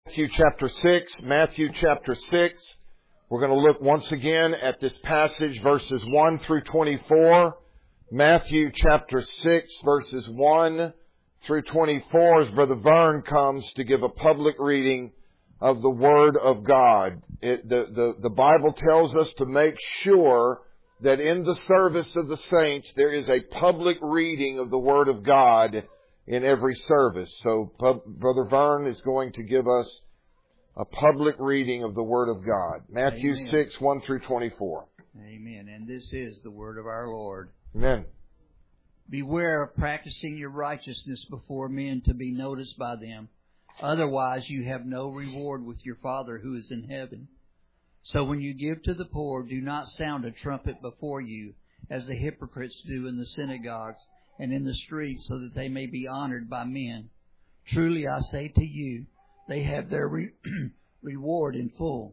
Matthew chapter 6. We're going to look once again at this passage, verses 1 through 24. Matthew chapter 6, verses 1 through 24, as Brother Vern comes to give a public reading of the Word of God. The Bible tells us to make sure that in the service of the saints there is a public reading of the Word of God in every service. So Brother Vern is going to give us a public reading of the Word of God. Matthew 6, 1 through 24. Amen. And this is the word of our Lord. Amen. Beware of practicing your righteousness before men to be noticed by them. Otherwise you have no reward with your Father who is in heaven. So when you give to the poor, do not sound a trumpet before you, as the hypocrites do in the synagogues and in the streets, so that they may be honored by men. Truly I say to you, they have their reward in full.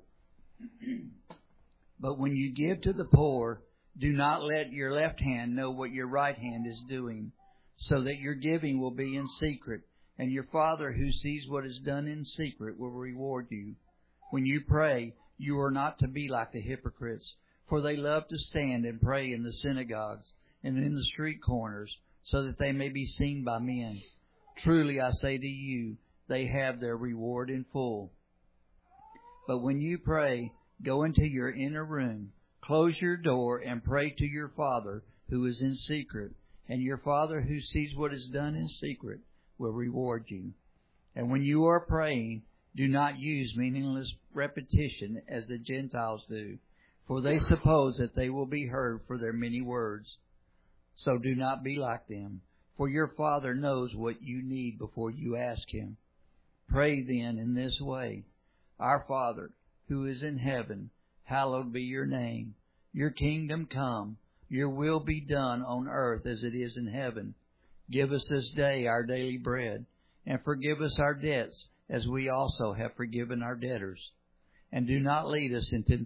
But when you give to the poor, do not let your left hand know what your right hand is doing, so that your giving will be in secret, and your Father who sees what is done in secret will reward you. When you pray, you are not to be like the hypocrites, for they love to stand and pray in the synagogues and in the street corners, so that they may be seen by men. Truly I say to you, they have their reward in full. But when you pray, go into your inner room, close your door, and pray to your Father who is in secret, and your Father who sees what is done in secret will reward you. And when you are praying, do not use meaningless repetition as the Gentiles do, for they suppose that they will be heard for their many words. So do not be like them, for your Father knows what you need before you ask Him. Pray then in this way: Our Father, who is in heaven, hallowed be your name. Your kingdom come, your will be done on earth as it is in heaven. Give us this day our daily bread, and forgive us our debts as we also have forgiven our debtors. And do not lead us into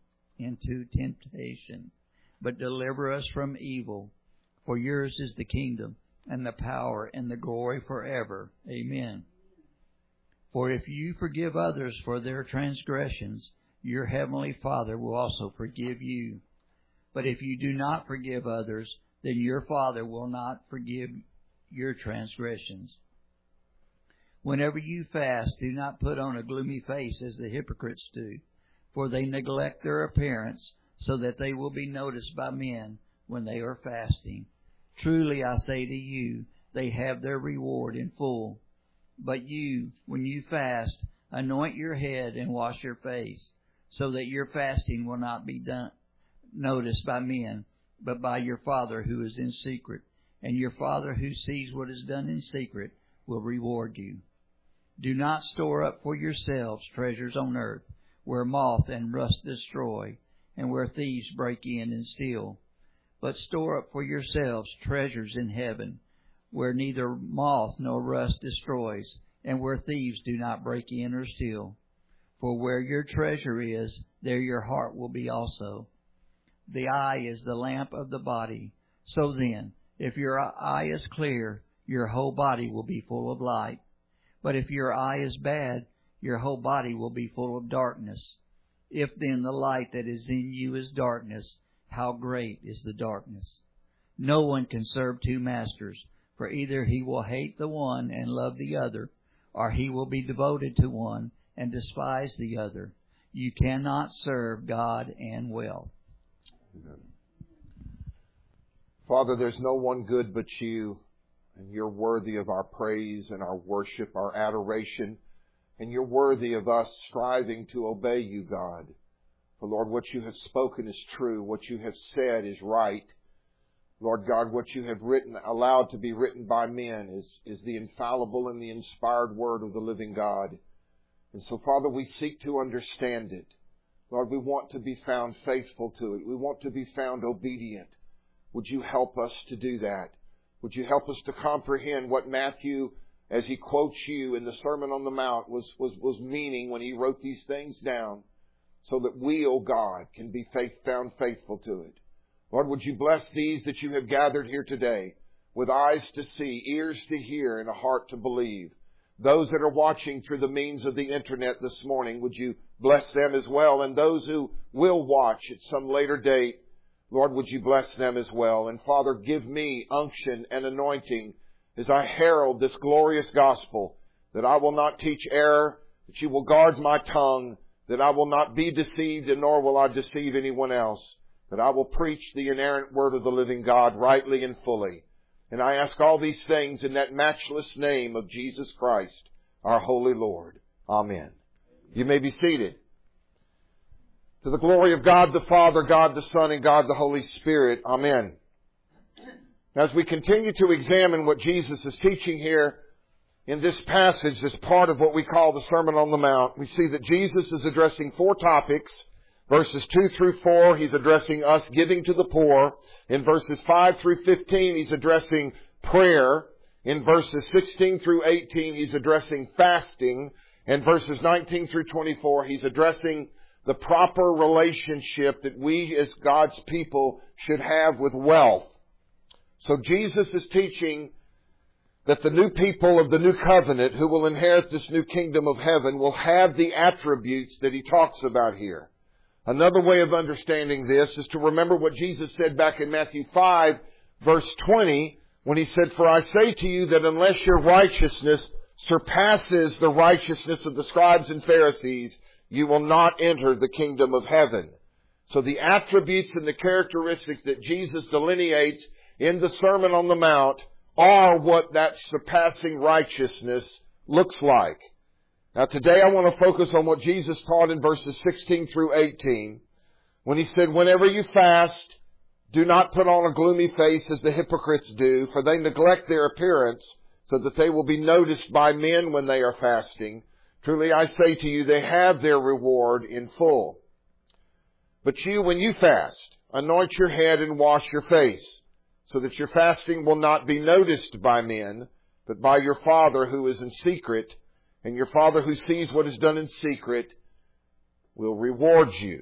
temptation, but deliver us from evil. For yours is the kingdom, and the power, and the glory forever. Amen. For if you forgive others for their transgressions, your heavenly Father will also forgive you. But if you do not forgive others, then your Father will not forgive your transgressions. Whenever you fast, do not put on a gloomy face as the hypocrites do, for they neglect their appearance, so that they will be noticed by men when they are fasting. Truly I say to you, they have their reward in full. But you, when you fast, anoint your head and wash your face, so that your fasting will not be noticed by men, but by your Father who is in secret. And your Father who sees what is done in secret will reward you. Do not store up for yourselves treasures on earth, where moth and rust destroy, and where thieves break in and steal. But store up for yourselves treasures in heaven, where neither moth nor rust destroys, and where thieves do not break in or steal. For where your treasure is, there your heart will be also. The eye is the lamp of the body. So then, if your eye is clear, your whole body will be full of light. But if your eye is bad, your whole body will be full of darkness. If then the light that is in you is darkness, how great is the darkness? No one can serve two masters, for either he will hate the one and love the other, or he will be devoted to one and despise the other. You cannot serve God and wealth. Amen. Father, there's no one good but you, and you're worthy of our praise and our worship, our adoration, and you're worthy of us striving to obey you, God. For, Lord, what you have spoken is true. What you have said is right. Lord God, what you have written, allowed to be written by men is the infallible and the inspired word of the living God. And so, Father, we seek to understand it. Lord, we want to be found faithful to it. We want to be found obedient. Would you help us to do that? Would you help us to comprehend what Matthew, as he quotes you in the Sermon on the Mount, was meaning when he wrote these things down, so that we, O God, can be found faithful to it. Lord, would you bless these that you have gathered here today with eyes to see, ears to hear, and a heart to believe, those that are watching through the means of the internet this morning, would you bless them as well? And those who will watch at some later date, Lord, would you bless them as well? And Father, give me unction and anointing as I herald this glorious gospel, that I will not teach error, that you will guard my tongue, that I will not be deceived, and nor will I deceive anyone else, that I will preach the inerrant word of the living God rightly and fully. And I ask all these things in that matchless name of Jesus Christ, our holy Lord. Amen. You may be seated. To the glory of God the Father, God the Son, and God the Holy Spirit. Amen. As we continue to examine what Jesus is teaching here in this passage, as part of what we call the Sermon on the Mount, we see that Jesus is addressing 4 topics. Verses 2 through 4, He's addressing us giving to the poor. In verses 5 through 15, He's addressing prayer. In verses 16 through 18, He's addressing fasting. And verses 19 through 24, He's addressing the proper relationship that we as God's people should have with wealth. So Jesus is teaching that the new people of the new covenant who will inherit this new kingdom of heaven will have the attributes that He talks about here. Another way of understanding this is to remember what Jesus said back in Matthew 5, verse 20, when He said, "For I say to you that unless your righteousness surpasses the righteousness of the scribes and Pharisees, you will not enter the kingdom of heaven." So the attributes and the characteristics that Jesus delineates in the Sermon on the Mount are what that surpassing righteousness looks like. Now today I want to focus on what Jesus taught in verses 16 through 18, when He said, "Whenever you fast, do not put on a gloomy face as the hypocrites do, for they neglect their appearance, so that they will be noticed by men when they are fasting. Truly I say to you, they have their reward in full. But you, when you fast, anoint your head and wash your face, so that your fasting will not be noticed by men, but by your Father who is in secret, and your Father who sees what is done in secret will reward you."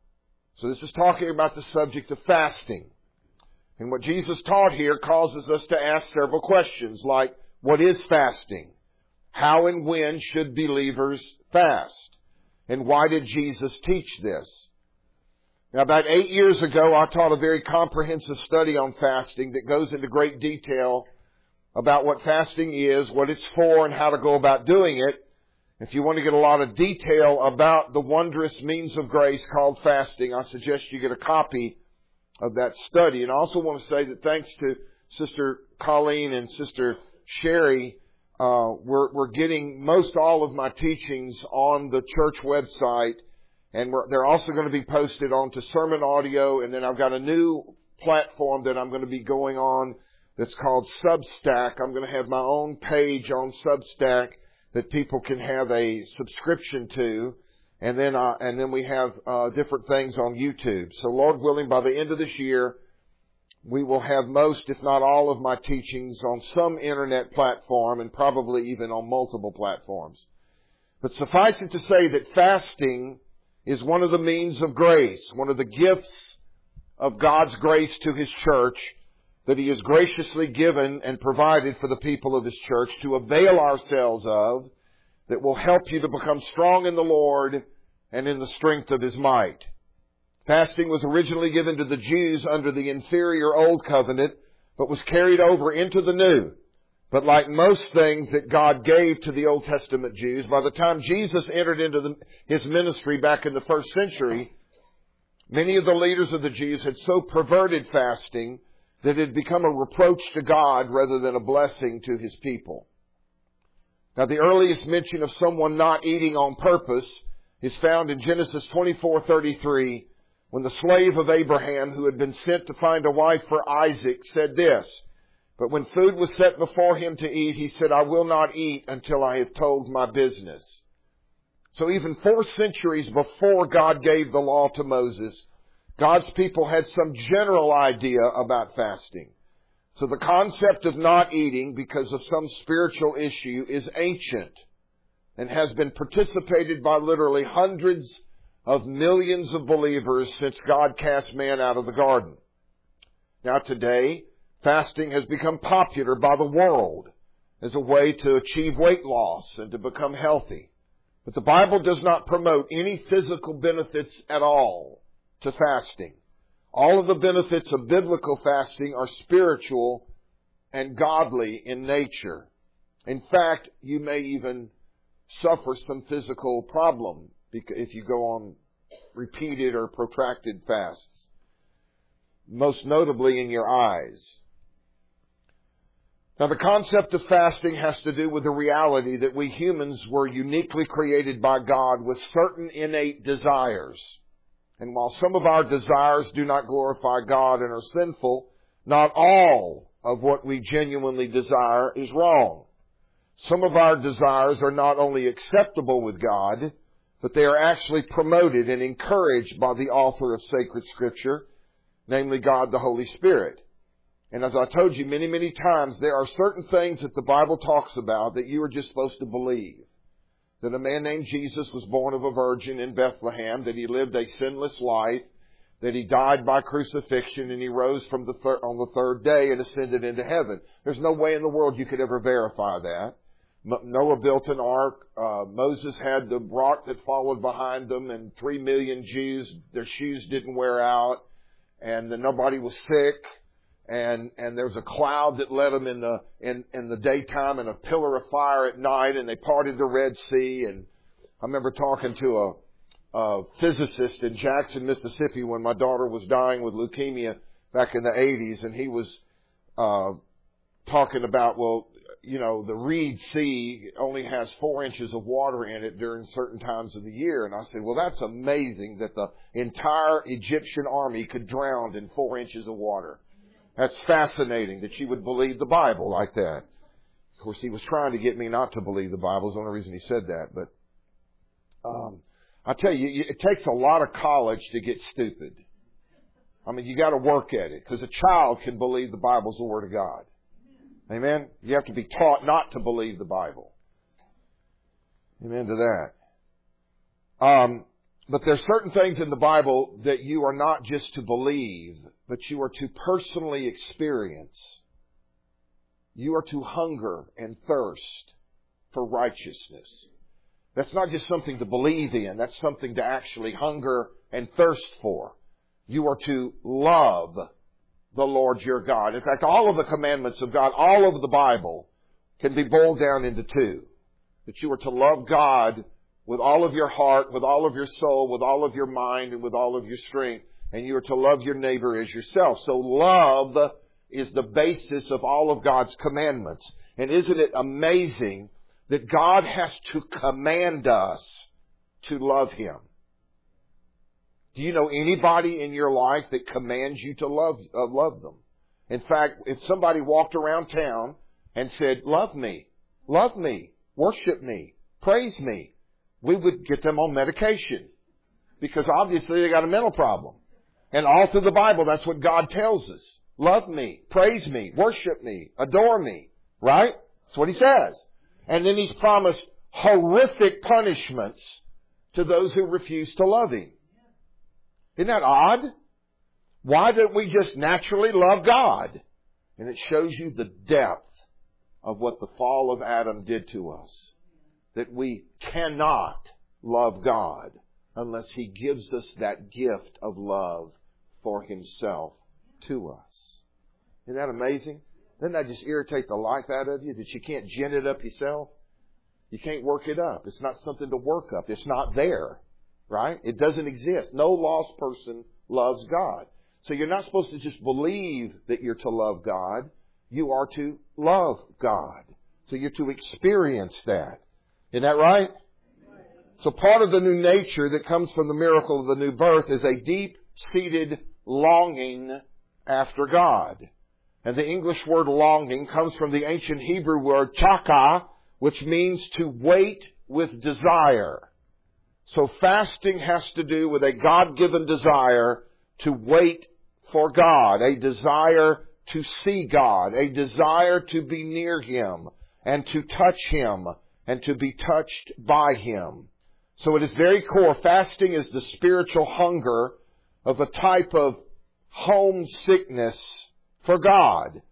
So this is talking about the subject of fasting. And what Jesus taught here causes us to ask several questions, like, what is fasting? How and when should believers fast? And why did Jesus teach this? Now, about 8 years ago, I taught a very comprehensive study on fasting that goes into great detail about what fasting is, what it's for, and how to go about doing it. If you want to get a lot of detail about the wondrous means of grace called fasting, I suggest you get a copy of that study. And I also want to say that thanks to Sister Colleen and Sister Sherry, we're getting most all of my teachings on the church website, and they're also going to be posted onto Sermon Audio, and then I've got a new platform that I'm going to be going on that's called Substack. I'm going to have my own page on Substack that people can have a subscription to, and then we have different things on YouTube. So Lord willing, by the end of this year, we will have most, if not all, of my teachings on some internet platform, and probably even on multiple platforms. But suffice it to say that fasting is one of the means of grace, one of the gifts of God's grace to His church that He has graciously given and provided for the people of His church to avail ourselves of, that will help you to become strong in the Lord and in the strength of His might. Fasting was originally given to the Jews under the inferior Old Covenant, but was carried over into the New. But like most things that God gave to the Old Testament Jews, by the time Jesus entered into His ministry back in the first century, many of the leaders of the Jews had so perverted fasting that it had become a reproach to God rather than a blessing to His people. Now, the earliest mention of someone not eating on purpose is found in Genesis 24:33, when the slave of Abraham, who had been sent to find a wife for Isaac, said this, "But when food was set before him to eat, he said, I will not eat until I have told my business." So even 4 centuries before God gave the law to Moses, God's people had some general idea about fasting. So the concept of not eating because of some spiritual issue is ancient and has been participated by literally hundreds of millions of believers since God cast man out of the garden. Now today, fasting has become popular by the world, as a way to achieve weight loss and to become healthy. But the Bible does not promote any physical benefits at all to fasting. All of the benefits of biblical fasting are spiritual and godly in nature. In fact, you may even suffer some physical problem if you go on repeated or protracted fasts, most notably in your eyes. Now, the concept of fasting has to do with the reality that we humans were uniquely created by God with certain innate desires. And while some of our desires do not glorify God and are sinful, not all of what we genuinely desire is wrong. Some of our desires are not only acceptable with God, but they are actually promoted and encouraged by the author of sacred Scripture, namely God the Holy Spirit. And as I told you many, many times, there are certain things that the Bible talks about that you are just supposed to believe. That a man named Jesus was born of a virgin in Bethlehem, that he lived a sinless life, that he died by crucifixion, and he rose from on the third day and ascended into heaven. There's no way in the world you could ever verify that. Noah built an ark. Moses had the rock that followed behind them, and 3 million Jews, their shoes didn't wear out, and nobody was sick. And there was a cloud that led them in the daytime and a pillar of fire at night, and they parted the Red Sea. And I remember talking to a physicist in Jackson, Mississippi, when my daughter was dying with leukemia back in the 80s, and he was talking about, well, you know, the Reed Sea only has 4 inches of water in it during certain times of the year. And I said, well, that's amazing that the entire Egyptian army could drown in 4 inches of water. That's fascinating that you would believe the Bible like that. Of course, he was trying to get me not to believe the Bible. Is the only reason he said that. But I tell you, it takes a lot of college to get stupid. I mean, you got to work at it, because a child can believe the Bible's the Word of God. Amen? You have to be taught not to believe the Bible. Amen to that. But there's certain things in the Bible that you are not just to believe, but you are to personally experience. You are to hunger and thirst for righteousness. That's not just something to believe in. That's something to actually hunger and thirst for. You are to love the Lord your God. In fact, all of the commandments of God, all over the Bible, can be boiled down into 2. That you are to love God with all of your heart, with all of your soul, with all of your mind, and with all of your strength. And you are to love your neighbor as yourself. So love is the basis of all of God's commandments. And isn't it amazing that God has to command us to love Him? Do you know anybody in your life that commands you to love them? In fact, if somebody walked around town and said, love me, worship me, praise me, we would get them on medication, because obviously they got a mental problem. And all through the Bible, that's what God tells us. Love me, praise me, worship me, adore me. Right? That's what He says. And then He's promised horrific punishments to those who refuse to love Him. Isn't that odd? Why don't we just naturally love God? And it shows you the depth of what the fall of Adam did to us. That we cannot love God unless He gives us that gift of love for Himself to us. Isn't that amazing? Doesn't that just irritate the life out of you, that you can't gin it up yourself? You can't work it up. It's not something to work up. It's not there. Right? It doesn't exist. No lost person loves God. So you're not supposed to just believe that you're to love God. You are to love God. So you're to experience that. Isn't that right? So part of the new nature that comes from the miracle of the new birth is a deep-seated longing after God. And the English word longing comes from the ancient Hebrew word chaka, which means to wait with desire. So fasting has to do with a God-given desire to wait for God, a desire to see God, a desire to be near Him and to touch Him and to be touched by Him. So at its very core, fasting is the spiritual hunger of a type of homesickness for God.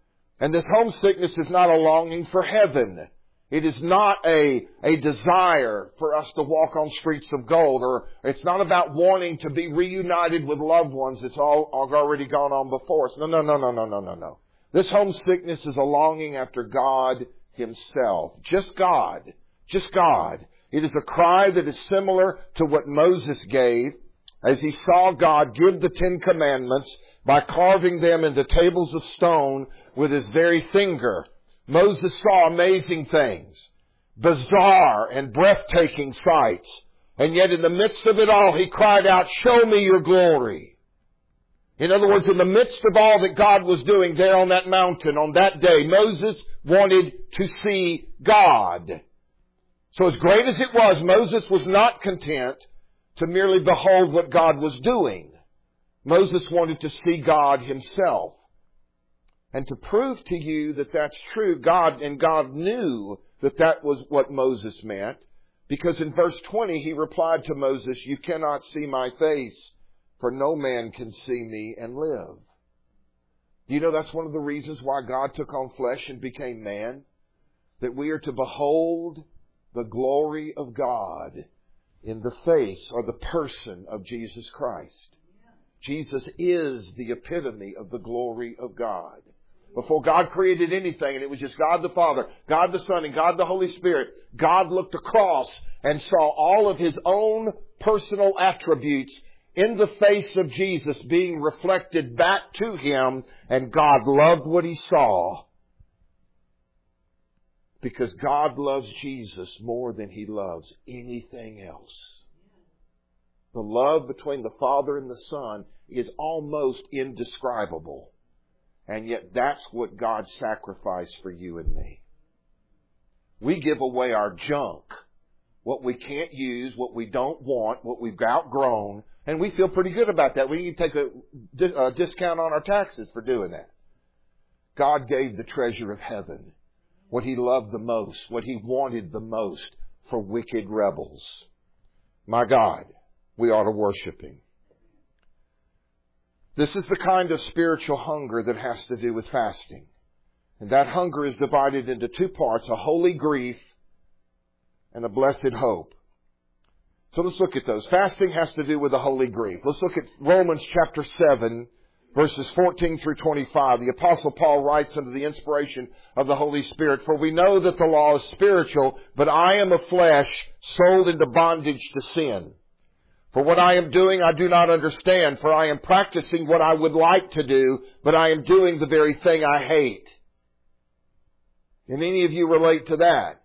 And this homesickness is not a longing for heaven. It is not a desire for us to walk on streets of gold, or it's not about wanting to be reunited with loved ones. It's all already gone on before us. No. This homesickness is a longing after God Himself. Just God. Just God. It is a cry that is similar to what Moses gave as he saw God give the 10 Commandments by carving them into tables of stone with His very finger. Moses saw amazing things, bizarre and breathtaking sights. And yet in the midst of it all, he cried out, "Show me your glory." In other words, in the midst of all that God was doing there on that mountain on that day, Moses wanted to see God. So as great as it was, Moses was not content to merely behold what God was doing. Moses wanted to see God Himself. And to prove to you that that's true, God knew that that was what Moses meant. Because in verse 20, He replied to Moses, "You cannot see my face, for no man can see me and live." Do you know that's one of the reasons why God took on flesh and became man? That we are to behold the glory of God in the face or the person of Jesus Christ. Jesus is the epitome of the glory of God. Before God created anything, and it was just God the Father, God the Son, and God the Holy Spirit, God looked across and saw all of His own personal attributes in the face of Jesus being reflected back to Him, and God loved what He saw. Because God loves Jesus more than He loves anything else. The love between the Father and the Son is almost indescribable. And yet that's what God sacrificed for you and me. We give away our junk, what we can't use, what we don't want, what we've outgrown, and we feel pretty good about that. We need to take a discount on our taxes for doing that. God gave the treasure of heaven, what He loved the most, what He wanted the most, for wicked rebels. My God, we ought to worship Him. This is the kind of spiritual hunger that has to do with fasting. And that hunger is divided into two parts, a holy grief and a blessed hope. So let's look at those. Fasting has to do with a holy grief. Let's look at Romans chapter 7, verses 14 through 25. The Apostle Paul writes under the inspiration of the Holy Spirit, "For we know that the law is spiritual, but I am of flesh, sold into bondage to sin. For what I am doing I do not understand, for I am practicing what I would like to do, but I am doing the very thing I hate." Can any of you relate to that?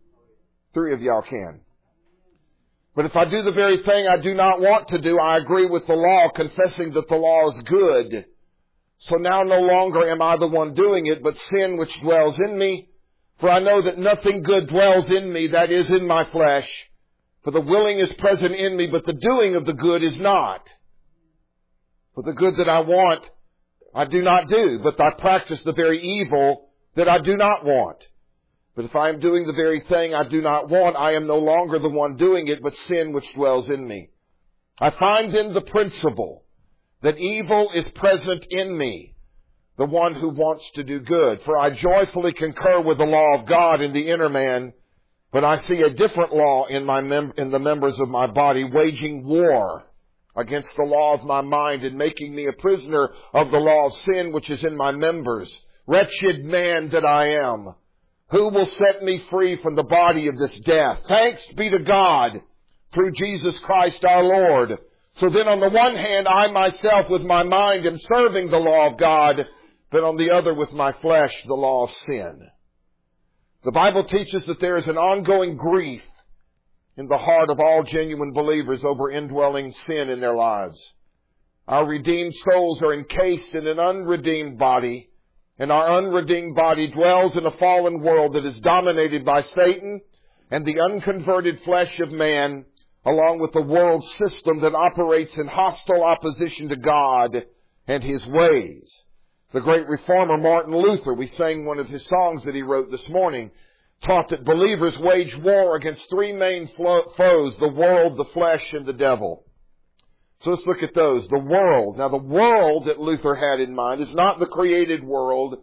3 of y'all can. "But if I do the very thing I do not want to do, I agree with the law, confessing that the law is good. So now no longer am I the one doing it, but sin which dwells in me. For I know that nothing good dwells in me, that is, in my flesh. For the willing is present in me, but the doing of the good is not. For the good that I want, I do not do, but I practice the very evil that I do not want. But if I am doing the very thing I do not want, I am no longer the one doing it, but sin which dwells in me. I find then the principle that evil is present in me, the one who wants to do good. For I joyfully concur with the law of God in the inner man, but I see a different law in the members of my body, waging war against the law of my mind and making me a prisoner of the law of sin which is in my members. Wretched man that I am! Who will set me free from the body of this death? Thanks be to God through Jesus Christ our Lord. So then on the one hand, I myself with my mind am serving the law of God, but on the other with my flesh, the law of sin." The Bible teaches that there is an ongoing grief in the heart of all genuine believers over indwelling sin in their lives. Our redeemed souls are encased in an unredeemed body, and our unredeemed body dwells in a fallen world that is dominated by Satan and the unconverted flesh of man, along with the world system that operates in hostile opposition to God and His ways. The great reformer Martin Luther, we sang one of his songs that he wrote this morning, taught that believers wage war against 3 main foes, the world, the flesh, and the devil. So let's look at those. The world. Now the world that Luther had in mind is not the created world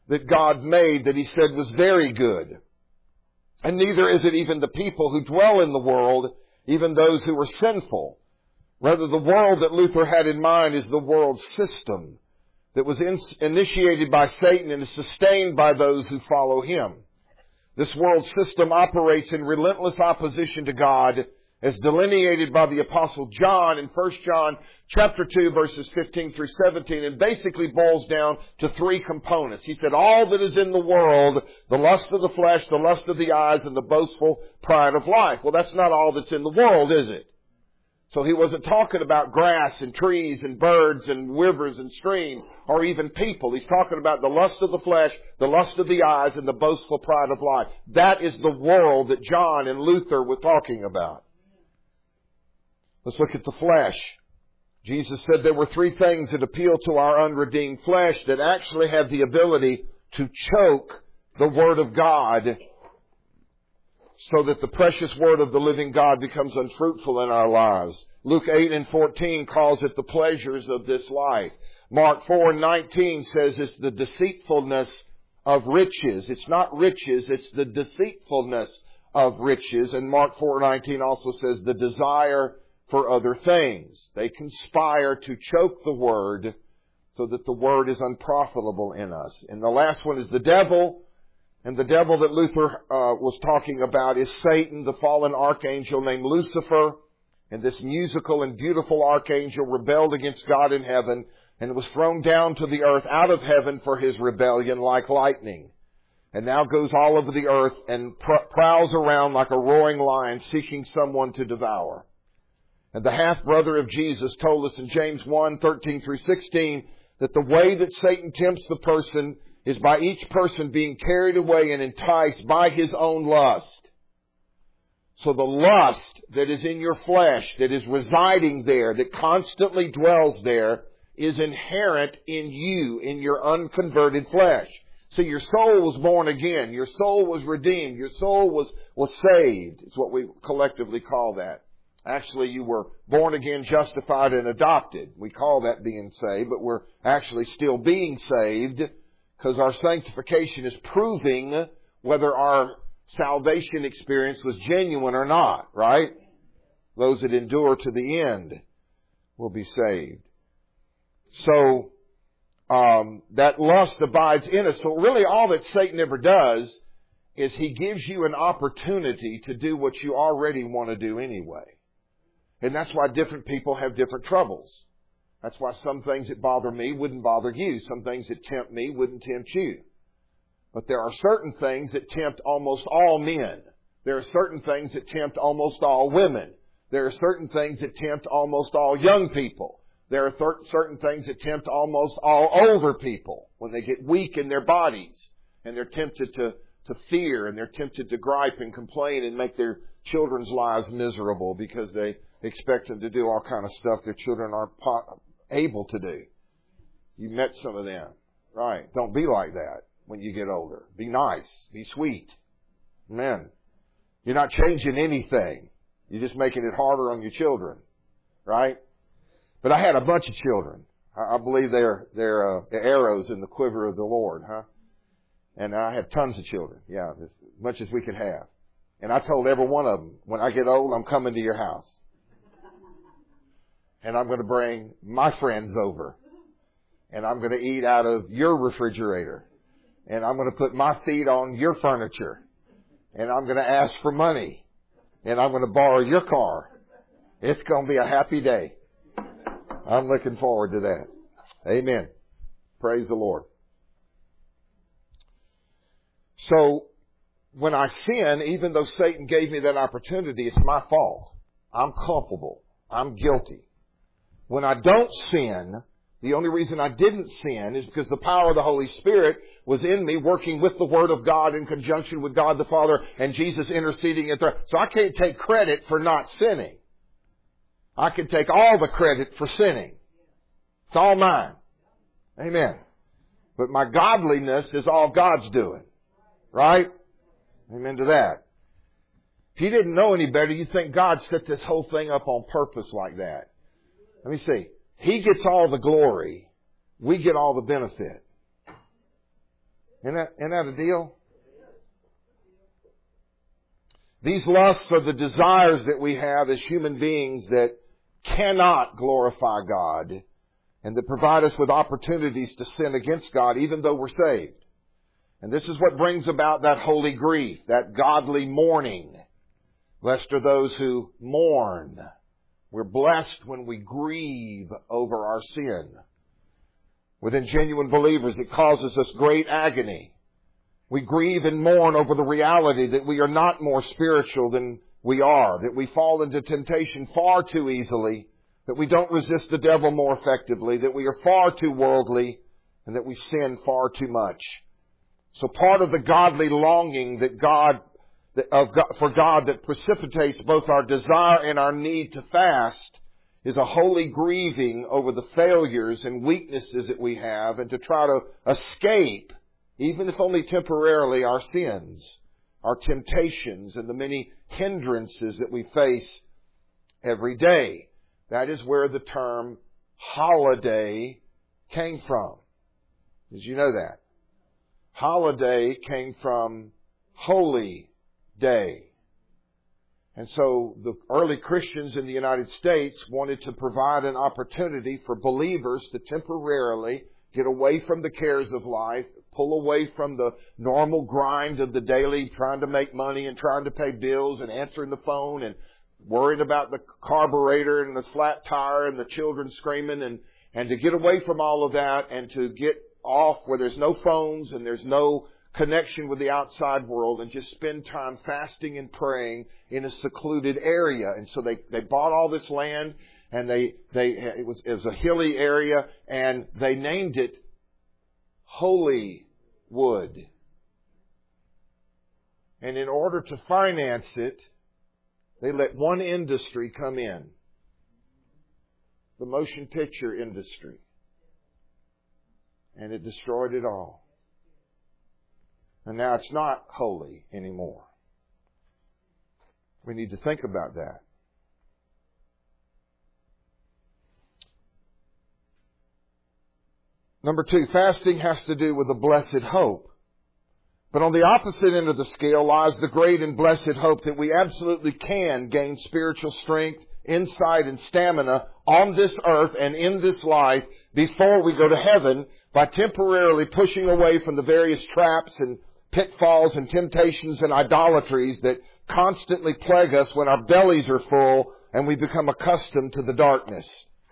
that God made that He said was very good. And neither is it even the people who dwell in the world, even those who are sinful. Rather, the world that Luther had in mind is the world system that was initiated by Satan and is sustained by those who follow him. This world system operates in relentless opposition to God, as delineated by the Apostle John in 1 John chapter 2, verses 15 through 17, and basically boils down to three components. He said, all that is in the world, the lust of the flesh, the lust of the eyes, and the boastful pride of life. Well, that's not all that's in the world, is it? So he wasn't talking about grass and trees and birds and rivers and streams or even people. He's talking about the lust of the flesh, the lust of the eyes, and the boastful pride of life. That is the world that John and Luther were talking about. Let's look at the flesh. Jesus said there were three things that appeal to our unredeemed flesh that actually have the ability to choke the Word of God so that the precious Word of the living God becomes unfruitful in our lives. Luke 8:14 calls it the pleasures of this life. Mark 4:19 says it's the deceitfulness of riches. It's not riches, it's the deceitfulness of riches. And Mark 4:19 also says the desire for other things. They conspire to choke the Word so that the Word is unprofitable in us. And the last one is the devil. And the devil that Luther was talking about is Satan, the fallen archangel named Lucifer. And this musical and beautiful archangel rebelled against God in heaven and was thrown down to the earth out of heaven for his rebellion like lightning. And now goes all over the earth and prowls around like a roaring lion seeking someone to devour. And the half-brother of Jesus told us in James 1:13 through 16 that the way that Satan tempts the person is by each person being carried away and enticed by his own lust. So the lust that is in your flesh, that is residing there, that constantly dwells there, is inherent in you, in your unconverted flesh. See, your soul was born again. Your soul was redeemed. Your soul was saved. It's what we collectively call that. Actually, you were born again, justified, and adopted. We call that being saved, but we're actually still being saved because our sanctification is proving whether our salvation experience was genuine or not, right? Those that endure to the end will be saved. So, that lust abides in us. So really all that Satan ever does is he gives you an opportunity to do what you already want to do anyway. And that's why different people have different troubles. That's why some things that bother me wouldn't bother you. Some things that tempt me wouldn't tempt you. But there are certain things that tempt almost all men. There are certain things that tempt almost all women. There are certain things that tempt almost all young people. There are certain things that tempt almost all older people when they get weak in their bodies and they're tempted to fear and they're tempted to gripe and complain and make their children's lives miserable because they expect them to do all kind of stuff their children aren't able to do. You met some of them. Right. Don't be like that when you get older. Be nice. Be sweet. Amen. You're not changing anything. You're just making it harder on your children. Right? But I had a bunch of children. I believe they're arrows in the quiver of the Lord, huh? And I had tons of children. Yeah, as much as we could have. And I told every one of them, when I get old, I'm coming to your house. And I'm going to bring my friends over. And I'm going to eat out of your refrigerator. And I'm going to put my feet on your furniture. And I'm going to ask for money. And I'm going to borrow your car. It's going to be a happy day. I'm looking forward to that. Amen. Praise the Lord. So, when I sin, even though Satan gave me that opportunity, it's my fault. I'm culpable. I'm guilty. When I don't sin, the only reason I didn't sin is because the power of the Holy Spirit was in me working with the Word of God in conjunction with God the Father and Jesus interceding at there. So I can't take credit for not sinning. I can take all the credit for sinning. It's all mine. Amen. But my godliness is all God's doing. Right? Amen to that. If you didn't know any better, you'd think God set this whole thing up on purpose like that. Let me see. He gets all the glory. We get all the benefit. Isn't that a deal? These lusts are the desires that we have as human beings that cannot glorify God and that provide us with opportunities to sin against God even though we're saved. And this is what brings about that holy grief, that godly mourning. Blessed are those who mourn. We're blessed when we grieve over our sin. Within genuine believers, it causes us great agony. We grieve and mourn over the reality that we are not more spiritual than we are, that we fall into temptation far too easily, that we don't resist the devil more effectively, that we are far too worldly, and that we sin far too much. So part of the godly longing for God that precipitates both our desire and our need to fast is a holy grieving over the failures and weaknesses that we have and to try to escape, even if only temporarily, our sins, our temptations, and the many hindrances that we face every day. That is where the term holiday came from. Did you know that? Holiday came from holy day. And so the early Christians in the United States wanted to provide an opportunity for believers to temporarily get away from the cares of life, pull away from the normal grind of the daily trying to make money and trying to pay bills and answering the phone and worried about the carburetor and the flat tire and the children screaming and to get away from all of that and to get off where there's no phones and there's no connection with the outside world and just spend time fasting and praying in a secluded area. And so they bought all this land and it was a hilly area and they named it Holy Wood. And in order to finance it, they let one industry come in. The motion picture industry. And it destroyed it all. And now it's not holy anymore. We need to think about that. Number 2, fasting has to do with a blessed hope. But on the opposite end of the scale lies the great and blessed hope that we absolutely can gain spiritual strength, insight, and stamina on this earth and in this life before we go to heaven by temporarily pushing away from the various traps and pitfalls and temptations and idolatries that constantly plague us when our bellies are full and we become accustomed to the darkness.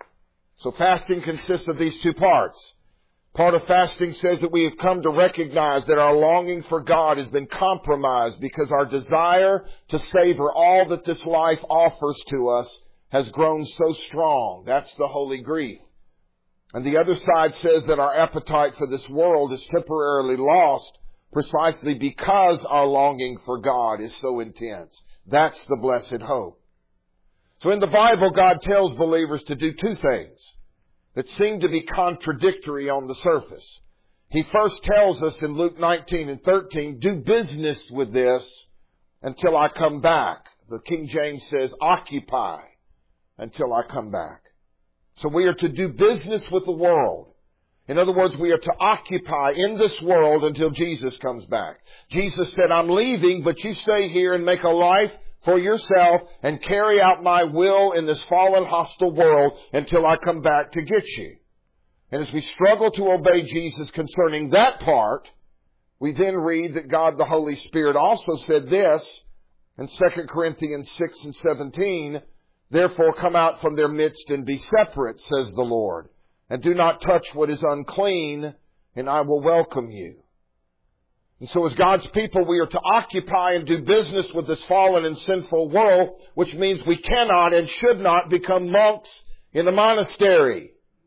So fasting consists of these two parts. Part of fasting says that we have come to recognize that our longing for God has been compromised because our desire to savor all that this life offers to us has grown so strong. That's the holy grief. And the other side says that our appetite for this world is temporarily lost precisely because our longing for God is so intense. That's the blessed hope. So in the Bible, God tells believers to do two things that seem to be contradictory on the surface. He first tells us in Luke 19:13, do business with this until I come back. The King James says, occupy until I come back. So we are to do business with the world. In other words, we are to occupy in this world until Jesus comes back. Jesus said, I'm leaving, but you stay here and make a life for yourself and carry out my will in this fallen, hostile world until I come back to get you. And as we struggle to obey Jesus concerning that part, we then read that God the Holy Spirit also said this in 2 Corinthians 6:17, therefore come out from their midst and be separate, says the Lord, and do not touch what is unclean, and I will welcome you. And so as God's people, we are to occupy and do business with this fallen and sinful world, which means we cannot and should not become monks in a monastery.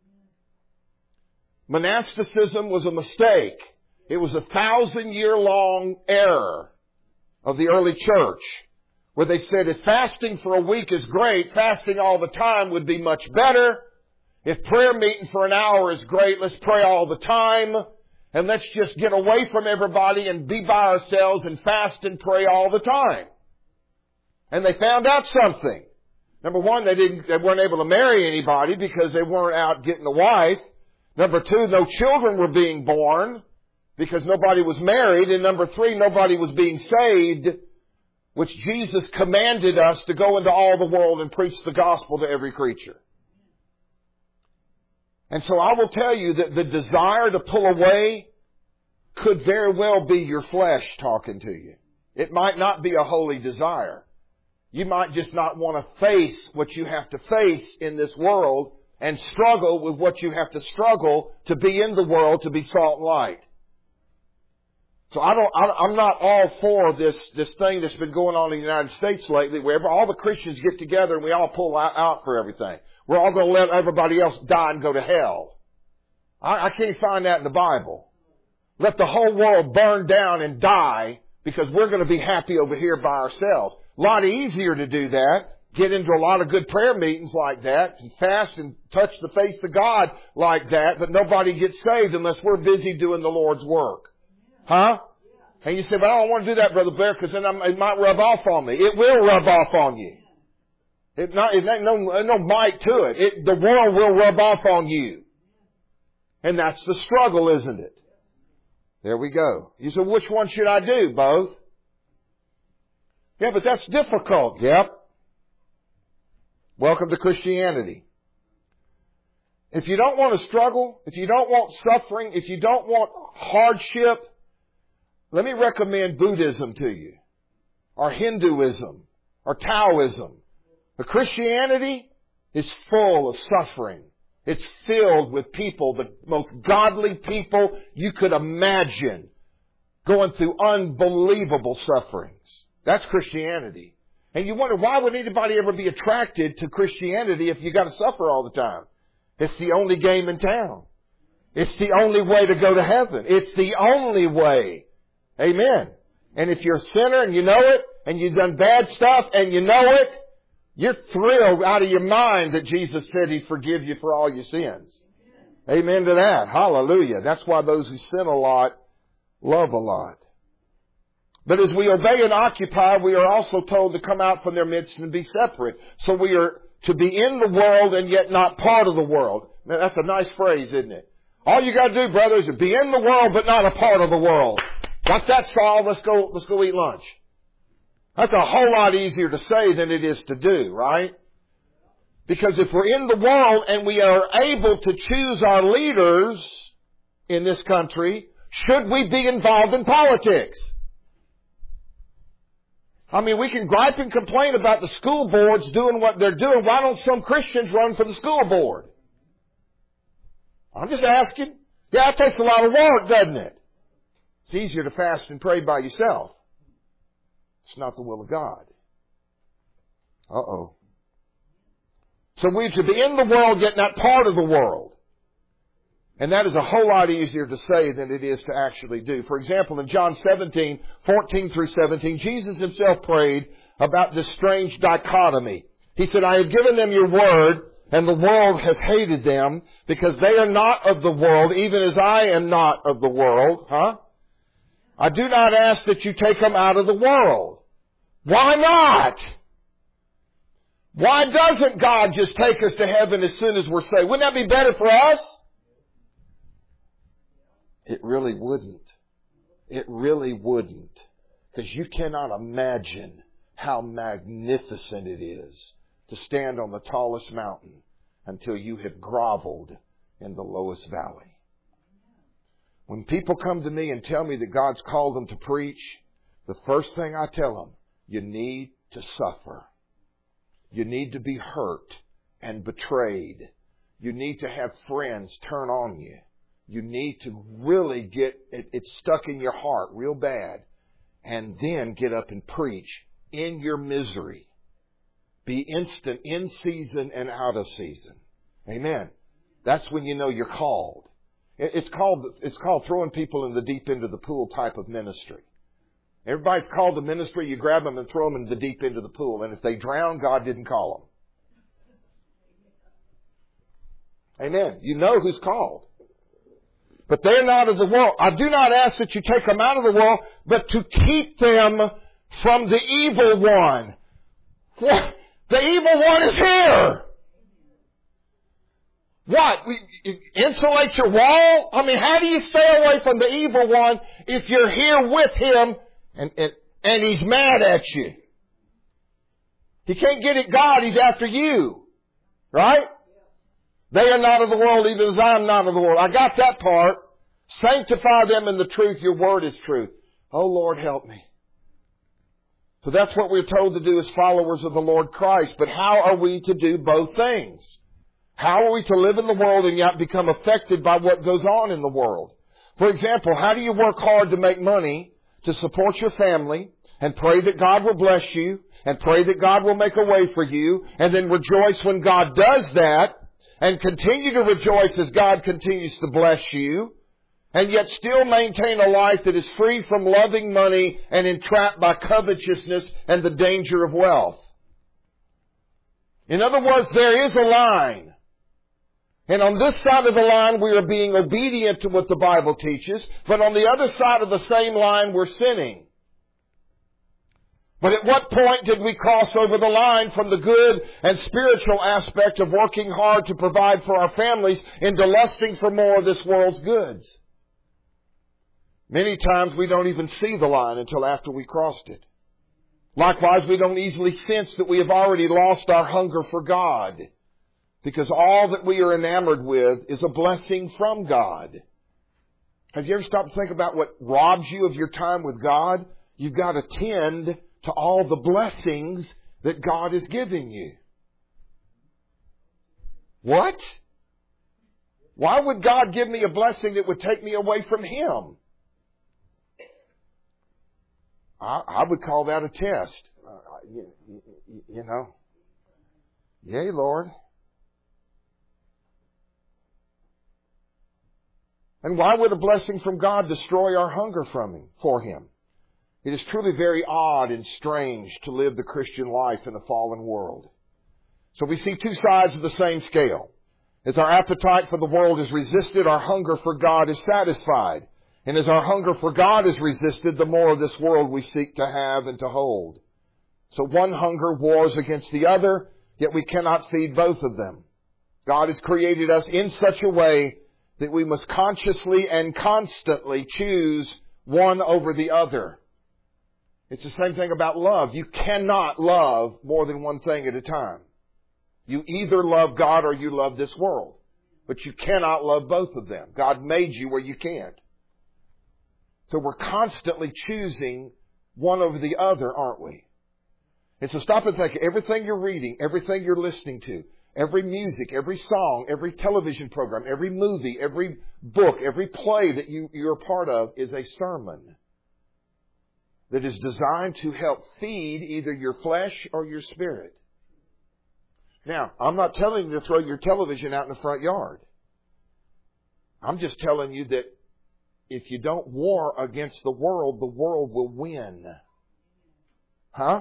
Monasticism was a mistake. It was a 1,000-year-long error of the early church, where they said if fasting for a week is great, fasting all the time would be much better. If prayer meeting for an hour is great, let's pray all the time. And let's just get away from everybody and be by ourselves and fast and pray all the time. And they found out something. Number one, they weren't able to marry anybody because they weren't out getting a wife. Number two, no children were being born. because nobody was married. And number 3, nobody was being saved, which Jesus commanded us to go into all the world and preach the gospel to every creature. And so I will tell you that the desire to pull away could very well be your flesh talking to you. It might not be a holy desire. You might just not want to face what you have to face in this world and struggle with what you have to struggle to be in the world, to be salt and light. So I'm not all for this thing that's been going on in the United States lately, where all the Christians get together and we all pull out for everything. We're all going to let everybody else die and go to hell. I can't find that in the Bible. Let the whole world burn down and die because we're going to be happy over here by ourselves. A lot easier to do that. Get into a lot of good prayer meetings like that and fast and touch the face of God like that, but nobody gets saved unless we're busy doing the Lord's work. Huh? And you say, but I don't want to do that, Brother Blair, because then it might rub off on me. It will rub off on you. It ain't no might to it. The world will rub off on you. And that's the struggle, isn't it? There we go. You say, which one should I do? Both? Yeah, but that's difficult. Yep. Welcome to Christianity. If you don't want to struggle, if you don't want suffering, if you don't want hardship, let me recommend Buddhism to you, or Hinduism, or Taoism. But Christianity is full of suffering. It's filled with people, the most godly people you could imagine, going through unbelievable sufferings. That's Christianity. And you wonder, why would anybody ever be attracted to Christianity if you got to suffer all the time? It's the only game in town. It's the only way to go to heaven. It's the only way. Amen. And if you're a sinner and you know it, and you've done bad stuff and you know it, you're thrilled out of your mind that Jesus said He'd forgive you for all your sins. Amen to that. Hallelujah. That's why those who sin a lot love a lot. But as we obey and occupy, we are also told to come out from their midst and be separate. So we are to be in the world and yet not part of the world. Now, that's a nice phrase, isn't it? All you got to do, brother, is to be in the world but not a part of the world. Got that solved? Let's go eat lunch. That's a whole lot easier to say than it is to do, right? Because if we're in the world and we are able to choose our leaders in this country, should we be involved in politics? I mean, we can gripe and complain about the school boards doing what they're doing. Why don't some Christians run for the school board? I'm just asking. Yeah, it takes a lot of work, doesn't it? It's easier to fast and pray by yourself. It's not the will of God. Uh-oh. So we're to be in the world, yet not part of the world. And that is a whole lot easier to say than it is to actually do. For example, in John 17, 14 through 17, Jesus Himself prayed about this strange dichotomy. He said, I have given them your word, and the world has hated them, because they are not of the world, even as I am not of the world. Huh? I do not ask that you take them out of the world. Why not? Why doesn't God just take us to heaven as soon as we're saved? Wouldn't that be better for us? It really wouldn't. It really wouldn't. Because you cannot imagine how magnificent it is to stand on the tallest mountain until you have groveled in the lowest valley. When people come to me and tell me that God's called them to preach, the first thing I tell them, you need to suffer. You need to be hurt and betrayed. You need to have friends turn on you. You need to really get it stuck in your heart real bad, and then get up and preach in your misery. Be instant in season and out of season. Amen. That's when you know you're called. It's called throwing people in the deep end of the pool type of ministry. Everybody's called to ministry. You grab them and throw them in the deep end of the pool. And if they drown, God didn't call them. Amen. You know who's called. But they're not of the world. I do not ask that you take them out of the world, but to keep them from the evil one. The evil one is here. What? Insulate your wall? I mean, how do you stay away from the evil one if you're here with him and he's mad at you? He can't get at God, he's after you. Right? They are not of the world, even as I am not of the world. I got that part. Sanctify them in the truth. Your word is truth. Oh, Lord, help me. So that's what we're told to do as followers of the Lord Christ. But how are we to do both things? How are we to live in the world and yet become affected by what goes on in the world? For example, how do you work hard to make money to support your family and pray that God will bless you and pray that God will make a way for you and then rejoice when God does that and continue to rejoice as God continues to bless you and yet still maintain a life that is free from loving money and entrapped by covetousness and the danger of wealth? In other words, there is a line. And on this side of the line, we are being obedient to what the Bible teaches. But on the other side of the same line, we're sinning. But at what point did we cross over the line from the good and spiritual aspect of working hard to provide for our families into lusting for more of this world's goods? Many times we don't even see the line until after we crossed it. Likewise, we don't easily sense that we have already lost our hunger for God, because all that we are enamored with is a blessing from God. Have you ever stopped to think about what robs you of your time with God? You've got to tend to all the blessings that God is giving you. What? Why would God give me a blessing that would take me away from Him? I would call that a test. You know. Yea, Lord. And why would a blessing from God destroy our hunger for Him? It is truly very odd and strange to live the Christian life in a fallen world. So we see two sides of the same scale. As our appetite for the world is resisted, our hunger for God is satisfied. And as our hunger for God is resisted, the more of this world we seek to have and to hold. So one hunger wars against the other, yet we cannot feed both of them. God has created us in such a way that we must consciously and constantly choose one over the other. It's the same thing about love. You cannot love more than one thing at a time. You either love God or you love this world. But you cannot love both of them. God made you where you can't. So we're constantly choosing one over the other, aren't we? And so stop and think. Everything you're reading, everything you're listening to, every music, every song, every television program, every movie, every book, every play that you're a part of is a sermon that is designed to help feed either your flesh or your spirit. Now, I'm not telling you to throw your television out in the front yard. I'm just telling you that if you don't war against the world will win. Huh?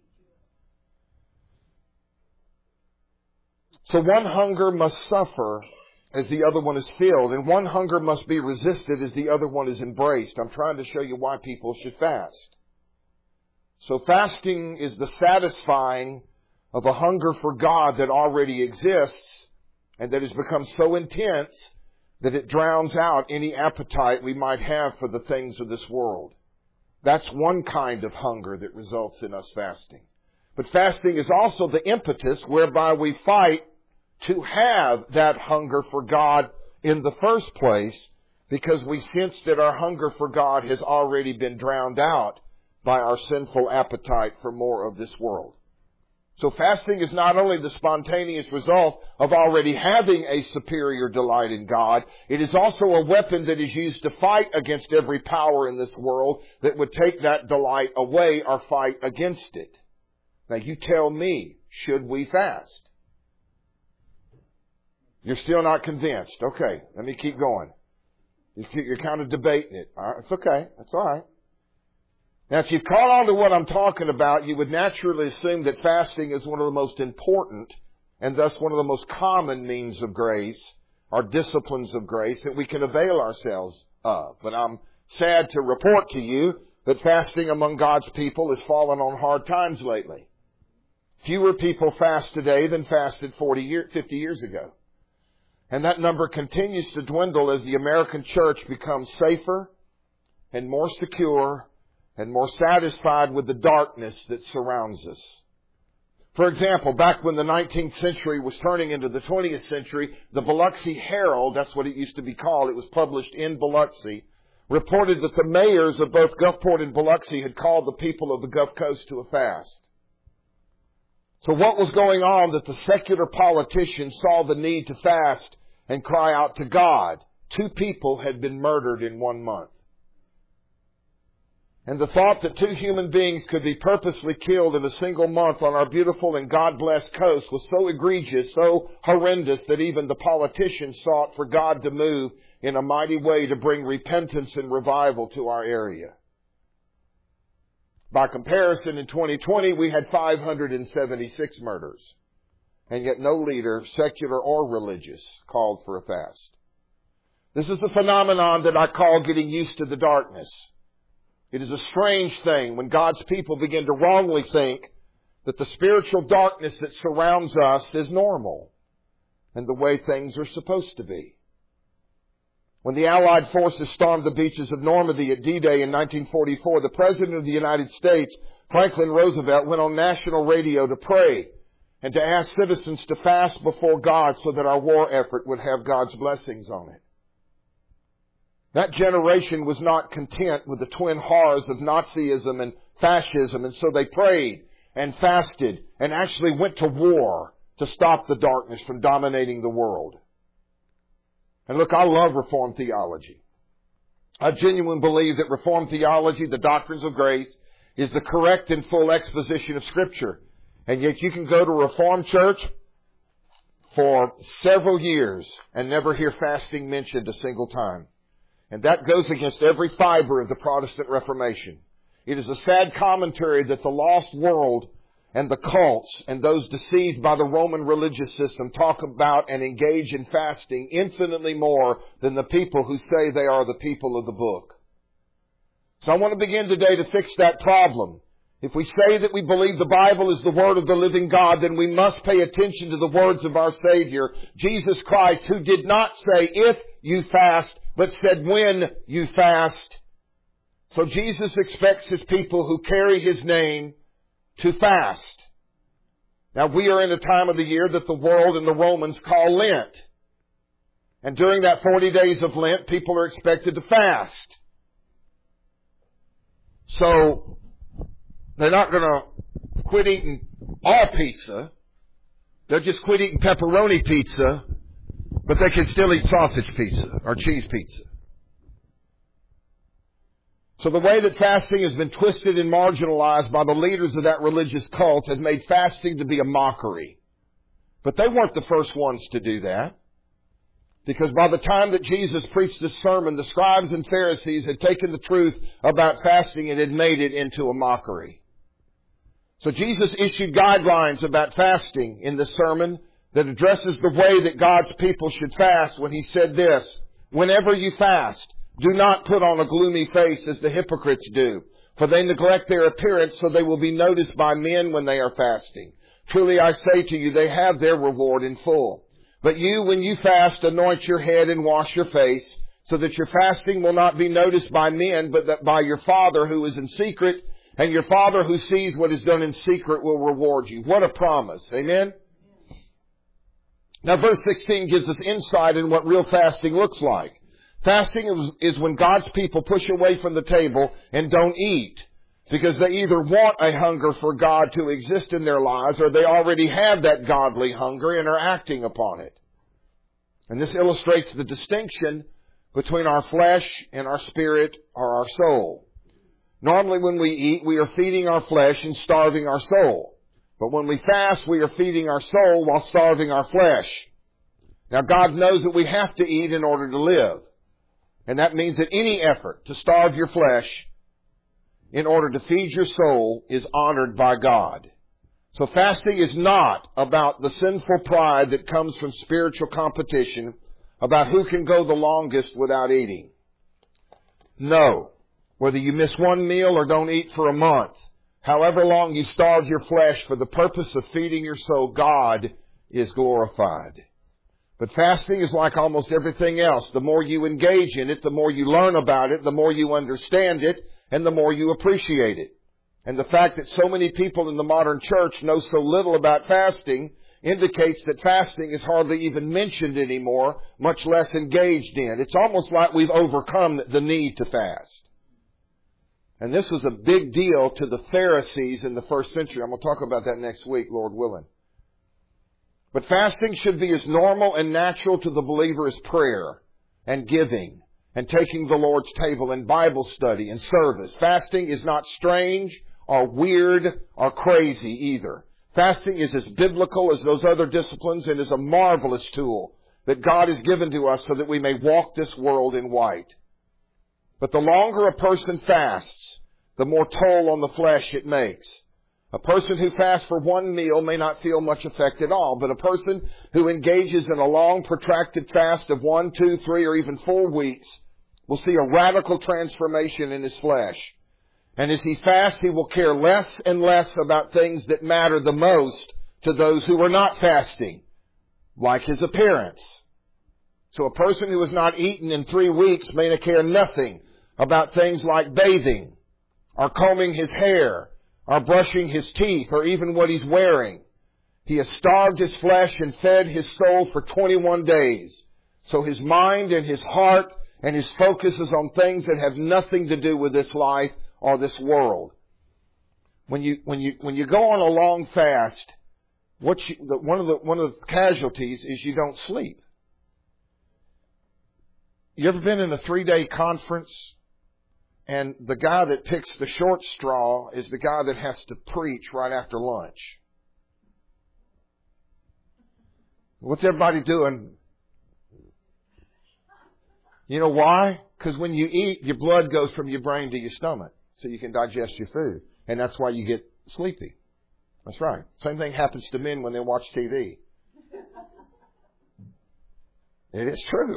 So one hunger must suffer as the other one is filled, and one hunger must be resisted as the other one is embraced. I'm trying to show you why people should fast. So fasting is the satisfying of a hunger for God that already exists and that has become so intense that it drowns out any appetite we might have for the things of this world. That's one kind of hunger that results in us fasting. But fasting is also the impetus whereby we fight to have that hunger for God in the first place, because we sense that our hunger for God has already been drowned out by our sinful appetite for more of this world. So fasting is not only the spontaneous result of already having a superior delight in God, it is also a weapon that is used to fight against every power in this world that would take that delight away or fight against it. Now you tell me, should we fast? You're still not convinced. Okay, let me keep going. You're kind of debating it. All right, it's okay. That's all right. Now, if you've caught on to what I'm talking about, you would naturally assume that fasting is one of the most important and thus one of the most common means of grace, or disciplines of grace, that we can avail ourselves of. But I'm sad to report to you that fasting among God's people has fallen on hard times lately. Fewer people fast today than fasted 50 years ago. And that number continues to dwindle as the American church becomes safer and more secure and more satisfied with the darkness that surrounds us. For example, back when the 19th century was turning into the 20th century, the Biloxi Herald, that's what it used to be called, it was published in Biloxi, reported that the mayors of both Gulfport and Biloxi had called the people of the Gulf Coast to a fast. So what was going on that the secular politicians saw the need to fast and cry out to God? 2 people had been murdered in 1 month. And the thought that 2 human beings could be purposely killed in a single month on our beautiful and God-blessed coast was so egregious, so horrendous, that even the politicians sought for God to move in a mighty way to bring repentance and revival to our area. By comparison, in 2020, we had 576 murders. And yet no leader, secular or religious, called for a fast. This is a phenomenon that I call getting used to the darkness. It is a strange thing when God's people begin to wrongly think that the spiritual darkness that surrounds us is normal and the way things are supposed to be. When the Allied forces stormed the beaches of Normandy at D-Day in 1944, the President of the United States, Franklin Roosevelt, went on national radio to pray and to ask citizens to fast before God so that our war effort would have God's blessings on it. That generation was not content with the twin horrors of Nazism and fascism, and so they prayed and fasted and actually went to war to stop the darkness from dominating the world. And look, I love Reformed theology. I genuinely believe that Reformed theology, the doctrines of grace, is the correct and full exposition of Scripture. And yet you can go to a Reformed church for several years and never hear fasting mentioned a single time. And that goes against every fiber of the Protestant Reformation. It is a sad commentary that the lost world and the cults and those deceived by the Roman religious system talk about and engage in fasting infinitely more than the people who say they are the people of the book. So I want to begin today to fix that problem. If we say that we believe the Bible is the Word of the living God, then we must pay attention to the words of our Savior, Jesus Christ, who did not say, if you fast, but said, when you fast. So Jesus expects His people who carry His name to fast. Now, we are in a time of the year that the world and the Romans call Lent. And during that 40 days of Lent, people are expected to fast. So, they're not going to quit eating all pizza. They'll just quit eating pepperoni pizza, but they can still eat sausage pizza or cheese pizza. So the way that fasting has been twisted and marginalized by the leaders of that religious cult has made fasting to be a mockery. But they weren't the first ones to do that. Because by the time that Jesus preached this sermon, the scribes and Pharisees had taken the truth about fasting and had made it into a mockery. So Jesus issued guidelines about fasting in this sermon that addresses the way that God's people should fast when He said this, whenever you fast, do not put on a gloomy face as the hypocrites do, for they neglect their appearance so they will be noticed by men when they are fasting. Truly I say to you, they have their reward in full. But you, when you fast, anoint your head and wash your face, so that your fasting will not be noticed by men, but that by your Father who is in secret, and your Father who sees what is done in secret will reward you. What a promise. Amen? Now verse 16 gives us insight in what real fasting looks like. Fasting is when God's people push away from the table and don't eat, because they either want a hunger for God to exist in their lives, or they already have that godly hunger and are acting upon it. And this illustrates the distinction between our flesh and our spirit or our soul. Normally when we eat, we are feeding our flesh and starving our soul. But when we fast, we are feeding our soul while starving our flesh. Now God knows that we have to eat in order to live. And that means that any effort to starve your flesh in order to feed your soul is honored by God. So fasting is not about the sinful pride that comes from spiritual competition about who can go the longest without eating. No. Whether you miss one meal or don't eat for a month, however long you starve your flesh for the purpose of feeding your soul, God is glorified. But fasting is like almost everything else. The more you engage in it, the more you learn about it, the more you understand it, and the more you appreciate it. And the fact that so many people in the modern church know so little about fasting indicates that fasting is hardly even mentioned anymore, much less engaged in. It's almost like we've overcome the need to fast. And this was a big deal to the Pharisees in the first century. I'm going to talk about that next week, Lord willing. But fasting should be as normal and natural to the believer as prayer and giving and taking the Lord's table and Bible study and service. Fasting is not strange or weird or crazy either. Fasting is as biblical as those other disciplines and is a marvelous tool that God has given to us so that we may walk this world in white. But the longer a person fasts, the more toll on the flesh it makes. A person who fasts for one meal may not feel much effect at all, but a person who engages in a long, protracted fast of 1, 2, 3, or even 4 weeks will see a radical transformation in his flesh. And as he fasts, he will care less and less about things that matter the most to those who are not fasting, like his appearance. So a person who has not eaten in 3 weeks may care nothing about things like bathing, or combing his hair, or brushing his teeth, or even what he's wearing. He has starved his flesh and fed his soul for 21 days. So his mind and his heart and his focus is on things that have nothing to do with this life or this world. When you go on a long fast, one of the casualties is you don't sleep. You ever been in a 3-day conference and the guy that picks the short straw is the guy that has to preach right after lunch? What's everybody doing? You know why? Because when you eat, your blood goes from your brain to your stomach so you can digest your food. And that's why you get sleepy. That's right. Same thing happens to men when they watch TV. It is true.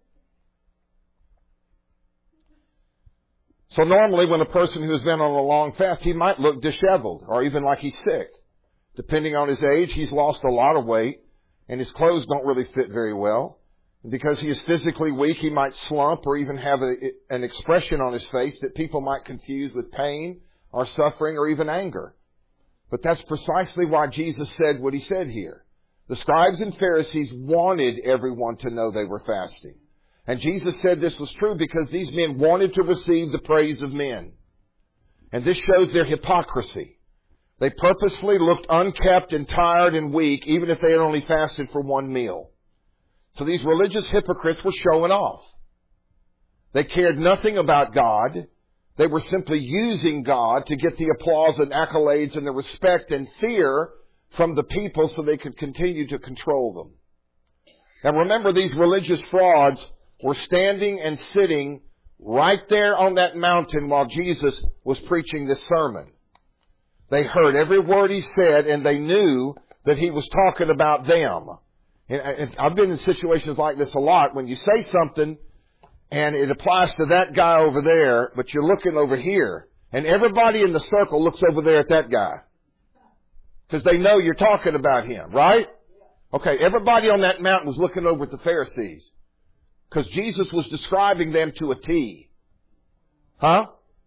So normally when a person who has been on a long fast, he might look disheveled or even like he's sick. Depending on his age, he's lost a lot of weight and his clothes don't really fit very well. Because he is physically weak, he might slump or even have an expression on his face that people might confuse with pain or suffering or even anger. But that's precisely why Jesus said what he said here. The scribes and Pharisees wanted everyone to know they were fasting. And Jesus said this was true because these men wanted to receive the praise of men. And this shows their hypocrisy. They purposefully looked unkept and tired and weak, even if they had only fasted for one meal. So these religious hypocrites were showing off. They cared nothing about God. They were simply using God to get the applause and accolades and the respect and fear from the people so they could continue to control them. Now remember, these religious frauds were standing and sitting right there on that mountain while Jesus was preaching this sermon. They heard every word he said and they knew that he was talking about them. And I've been in situations like this a lot when you say something and it applies to that guy over there, but you're looking over here and everybody in the circle looks over there at that guy because they know you're talking about him, right? Okay, everybody on that mountain was looking over at the Pharisees because Jesus was describing them to a T. Huh?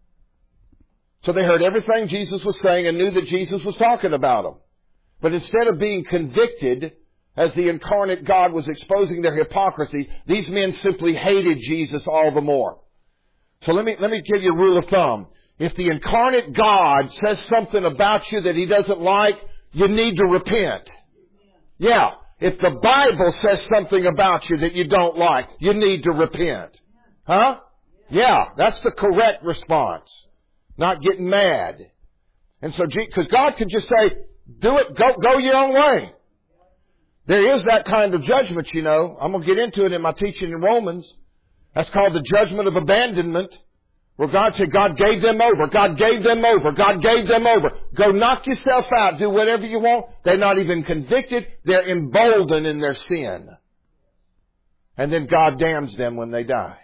So they heard everything Jesus was saying and knew that Jesus was talking about them. But instead of being convicted as the incarnate God was exposing their hypocrisy, these men simply hated Jesus all the more. So let me give you a rule of thumb. If the incarnate God says something about you that he doesn't like, you need to repent. Yeah. If the Bible says something about you that you don't like, you need to repent. Huh? Yeah, that's the correct response. Not getting mad. And so, because God could just say, do it, go your own way. There is that kind of judgment, you know. I'm going to get into it in my teaching in Romans. That's called the judgment of abandonment. Where God said, God gave them over. God gave them over. God gave them over. Go knock yourself out. Do whatever you want. They're not even convicted. They're emboldened in their sin. And then God damns them when they die.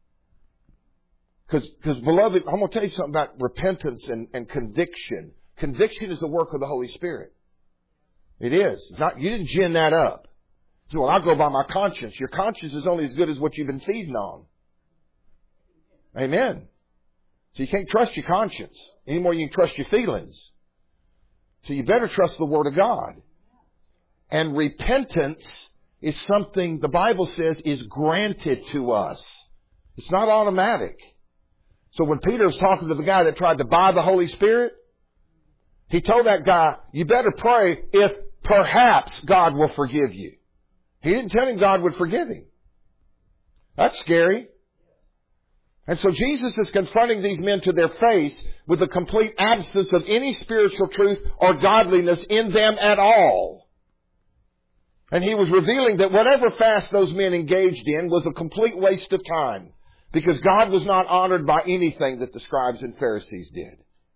Because beloved, I'm going to tell you something about repentance and conviction. Conviction is the work of the Holy Spirit. It is. You didn't gin that up. So, well, I'll go by my conscience. Your conscience is only as good as what you've been feeding on. Amen. So you can't trust your conscience any more than you can trust your feelings. So you better trust the Word of God. And repentance is something the Bible says is granted to us. It's not automatic. So when Peter was talking to the guy that tried to buy the Holy Spirit, he told that guy, you better pray if perhaps God will forgive you. He didn't tell him God would forgive him. That's scary. And so Jesus is confronting these men to their face with a complete absence of any spiritual truth or godliness in them at all. And he was revealing that whatever fast those men engaged in was a complete waste of time, because God was not honored by anything that the scribes and Pharisees did.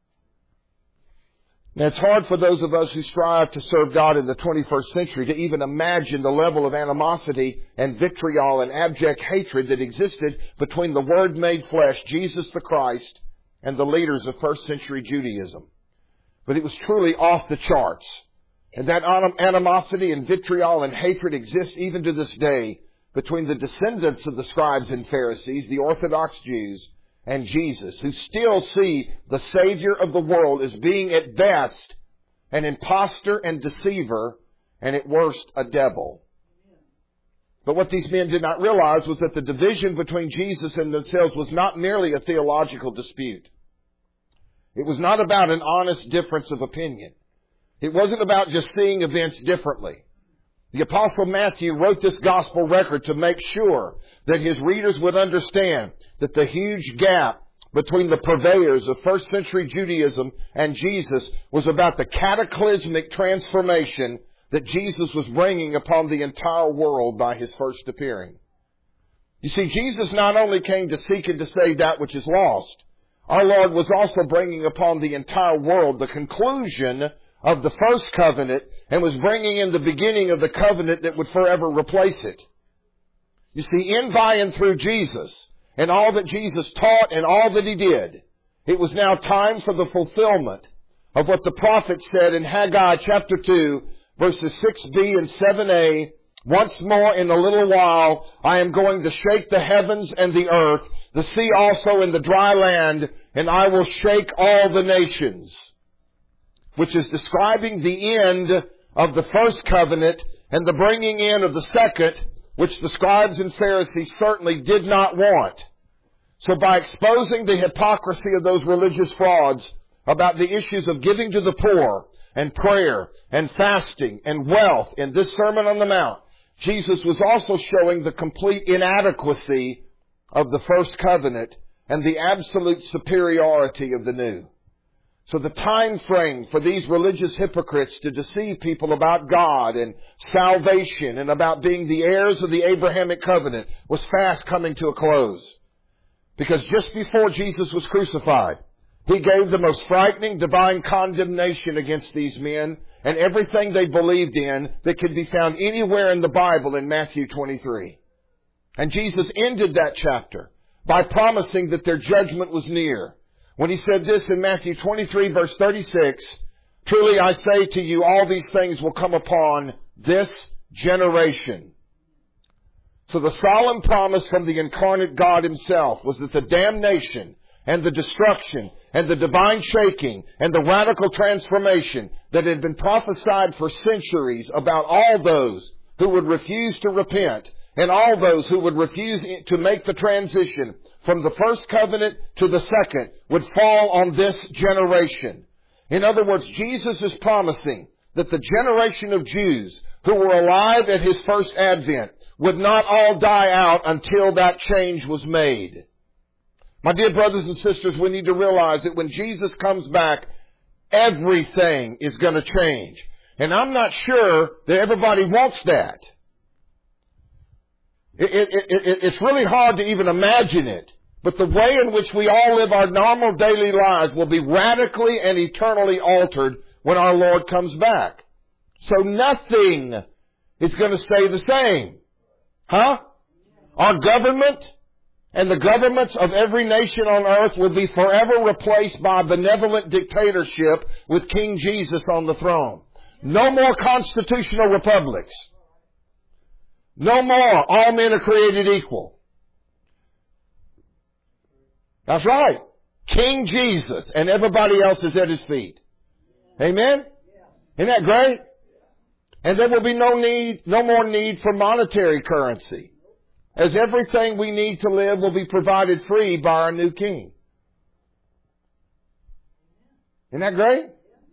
Now, it's hard for those of us who strive to serve God in the 21st century to even imagine the level of animosity and vitriol and abject hatred that existed between the Word made flesh, Jesus the Christ, and the leaders of first century Judaism. But it was truly off the charts. And that animosity and vitriol and hatred exists even to this day between the descendants of the scribes and Pharisees, the Orthodox Jews, and Jesus, who still see the Savior of the world as being at best an imposter and deceiver, and at worst a devil. But what these men did not realize was that the division between Jesus and themselves was not merely a theological dispute. It was not about an honest difference of opinion. It wasn't about just seeing events differently. The Apostle Matthew wrote this gospel record to make sure that his readers would understand that the huge gap between the purveyors of first century Judaism and Jesus was about the cataclysmic transformation that Jesus was bringing upon the entire world by his first appearing. You see, Jesus not only came to seek and to save that which is lost, our Lord was also bringing upon the entire world the conclusion of the first covenant, and was bringing in the beginning of the covenant that would forever replace it. You see, in, by, and through Jesus, and all that Jesus taught and all that He did, it was now time for the fulfillment of what the prophet said in Haggai chapter 2, verses 6b and 7a, once more in a little while I am going to shake the heavens and the earth, the sea also and the dry land, and I will shake all the nations. Which is describing the end of the first covenant and the bringing in of the second, which the scribes and Pharisees certainly did not want. So by exposing the hypocrisy of those religious frauds about the issues of giving to the poor and prayer and fasting and wealth in this Sermon on the Mount, Jesus was also showing the complete inadequacy of the first covenant and the absolute superiority of the new. So the time frame for these religious hypocrites to deceive people about God and salvation and about being the heirs of the Abrahamic covenant was fast coming to a close. Because just before Jesus was crucified, He gave the most frightening divine condemnation against these men and everything they believed in that could be found anywhere in the Bible in Matthew 23. And Jesus ended that chapter by promising that their judgment was near. When He said this in Matthew 23, verse 36, truly I say to you, all these things will come upon this generation. So the solemn promise from the incarnate God Himself was that the damnation and the destruction and the divine shaking and the radical transformation that had been prophesied for centuries about all those who would refuse to repent and all those who would refuse to make the transition from the first covenant to the second would fall on this generation. In other words, Jesus is promising that the generation of Jews who were alive at His first advent would not all die out until that change was made. My dear brothers and sisters, we need to realize that when Jesus comes back, everything is going to change. And I'm not sure that everybody wants that. It's really hard to even imagine it. But the way in which we all live our normal daily lives will be radically and eternally altered when our Lord comes back. So nothing is going to stay the same. Huh? Our government and the governments of every nation on earth will be forever replaced by benevolent dictatorship with King Jesus on the throne. No more constitutional republics. No more. All men are created equal. That's right. King Jesus and everybody else is at His feet. Amen? Isn't that great? And there will be no more need for monetary currency, as everything we need to live will be provided free by our new King. Isn't that great?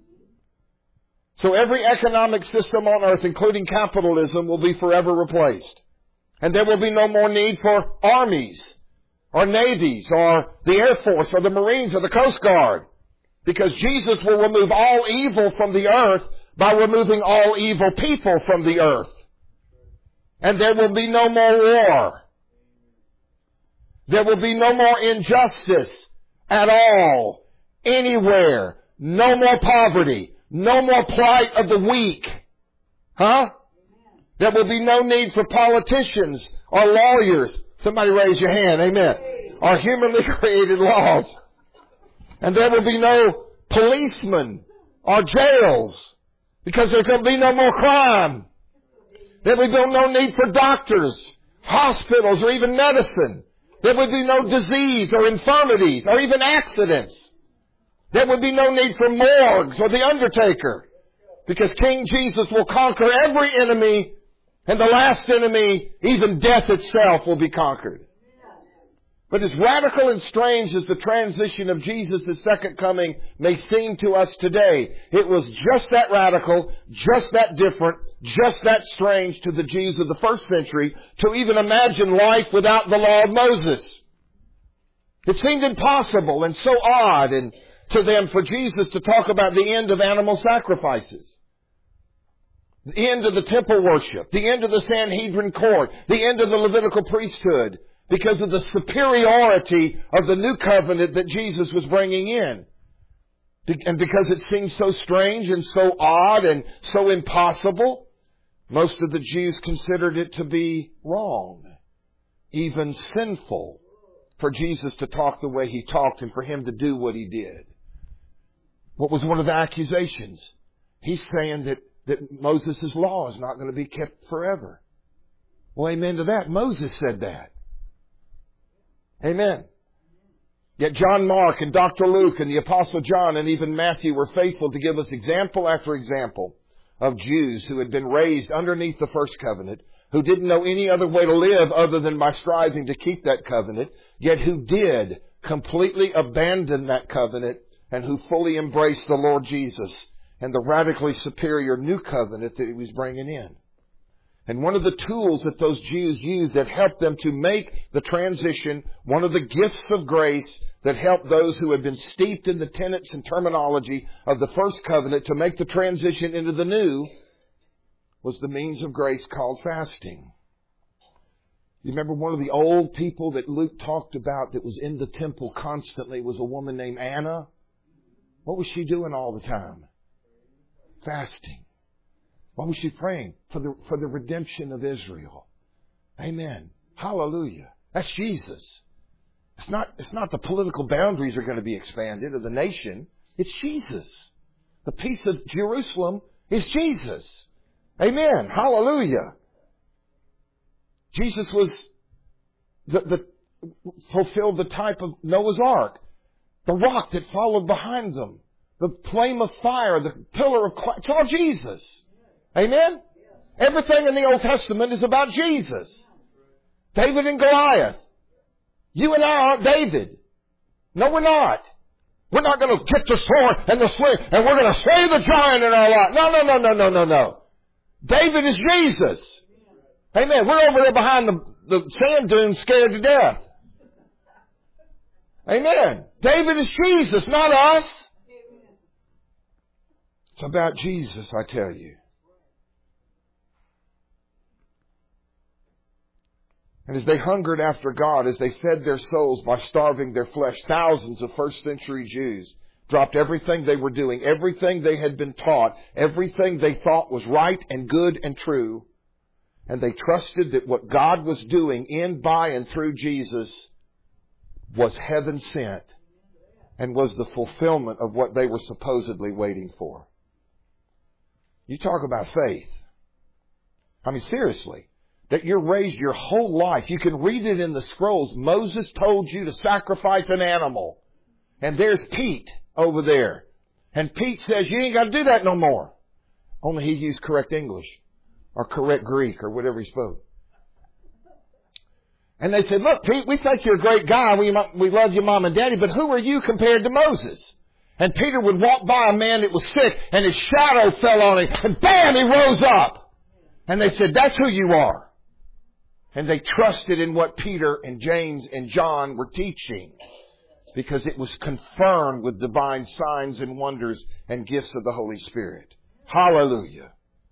So every economic system on earth, including capitalism, will be forever replaced. And there will be no more need for armies or navies or the Air Force or the Marines or the Coast Guard, because Jesus will remove all evil from the earth by removing all evil people from the earth. And there will be no more war. There will be no more injustice at all, anywhere. No more poverty. No more plight of the weak. Huh? There will be no need for politicians or lawyers. Somebody raise your hand. Amen. Or humanly created laws. And there will be no policemen or jails, because there will be no more crime. There will be no need for doctors, hospitals, or even medicine. There will be no disease or infirmities or even accidents. There will be no need for morgues or the undertaker, because King Jesus will conquer every enemy, and the last enemy, even death itself, will be conquered. But as radical and strange as the transition of Jesus' second coming may seem to us today, it was just that radical, just that different, just that strange to the Jews of the first century to even imagine life without the law of Moses. It seemed impossible and so odd to them for Jesus to talk about the end of animal sacrifices, the end of the temple worship, the end of the Sanhedrin court, the end of the Levitical priesthood, because of the superiority of the new covenant that Jesus was bringing in. And because it seemed so strange and so odd and so impossible, most of the Jews considered it to be wrong, even sinful, for Jesus to talk the way He talked and for Him to do what He did. What was one of the accusations? He's saying that Moses' law is not going to be kept forever. Well, amen to that. Moses said that. Amen. Yet John Mark and Dr. Luke and the Apostle John and even Matthew were faithful to give us example after example of Jews who had been raised underneath the first covenant, who didn't know any other way to live other than by striving to keep that covenant, yet who did completely abandon that covenant and who fully embraced the Lord Jesus and the radically superior new covenant that He was bringing in. And one of the tools that those Jews used that helped them to make the transition, one of the gifts of grace that helped those who had been steeped in the tenets and terminology of the first covenant to make the transition into the new, was the means of grace called fasting. You remember one of the old people that Luke talked about that was in the temple constantly was a woman named Anna? What was she doing all the time? Fasting. What was she praying? For the redemption of Israel. Amen. Hallelujah. That's Jesus. It's not the political boundaries are going to be expanded of the nation. It's Jesus. The peace of Jerusalem is Jesus. Amen. Hallelujah. Jesus was fulfilled the type of Noah's Ark. The rock that followed behind them. The flame of fire. The pillar of cloud. It's all Jesus. Amen? Everything in the Old Testament is about Jesus. David and Goliath. You and I aren't David. No, we're not. We're not going to get the sword and the sling and we're going to slay the giant in our life. No. David is Jesus. Amen. We're over there behind the sand dune scared to death. Amen. David is Jesus, not us. It's about Jesus, I tell you. And as they hungered after God, as they fed their souls by starving their flesh, thousands of first century Jews dropped everything they were doing, everything they had been taught, everything they thought was right and good and true. And they trusted that what God was doing in, by, and through Jesus was heaven sent and was the fulfillment of what they were supposedly waiting for. You talk about faith. I mean, seriously. that you're raised your whole life. You can read it in the scrolls. Moses told you to sacrifice an animal. And there's Pete over there. And Pete says, you ain't got to do that no more. Only he used correct English or correct Greek or whatever he spoke. And they said, look, Pete, we think you're a great guy. We love your mom and daddy, but who are you compared to Moses? And Peter would walk by a man that was sick, and his shadow fell on him, and bam, he rose up. And they said, that's who you are. And they trusted in what Peter and James and John were teaching, because it was confirmed with divine signs and wonders and gifts of the Holy Spirit. Hallelujah.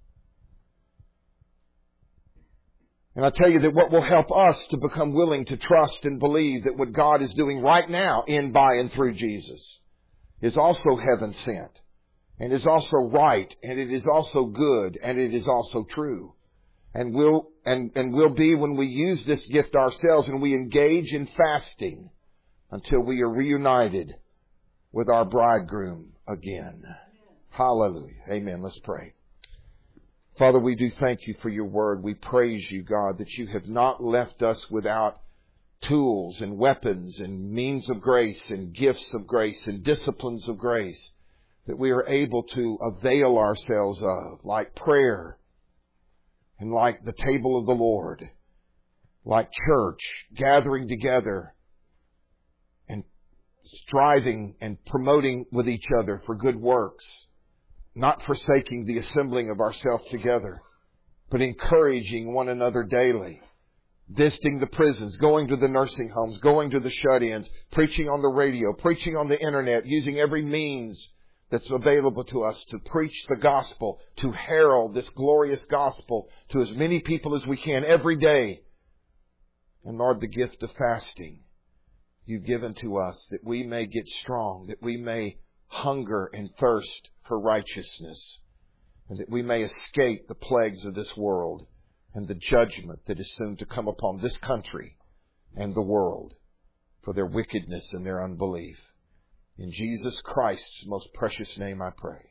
And I tell you that what will help us to become willing to trust and believe that what God is doing right now in, by, and through Jesus is also heaven sent, and is also right, and it is also good, and it is also true. And will be when we use this gift ourselves and we engage in fasting until we are reunited with our bridegroom again. Hallelujah. Amen. Let's pray. Father, we do thank you for your word. We praise you, God, that you have not left us without tools and weapons and means of grace and gifts of grace and disciplines of grace that we are able to avail ourselves of, like prayer and like the table of the Lord, like church, gathering together and striving and promoting with each other for good works, not forsaking the assembling of ourselves together, but encouraging one another daily, visiting the prisons, going to the nursing homes, going to the shut-ins, preaching on the radio, preaching on the internet, using every means that's available to us to preach the gospel, to herald this glorious gospel to as many people as we can every day. And Lord, the gift of fasting you've given to us that we may get strong, that we may hunger and thirst for righteousness, and that we may escape the plagues of this world and the judgment that is soon to come upon this country and the world for their wickedness and their unbelief. In Jesus Christ's most precious name I pray.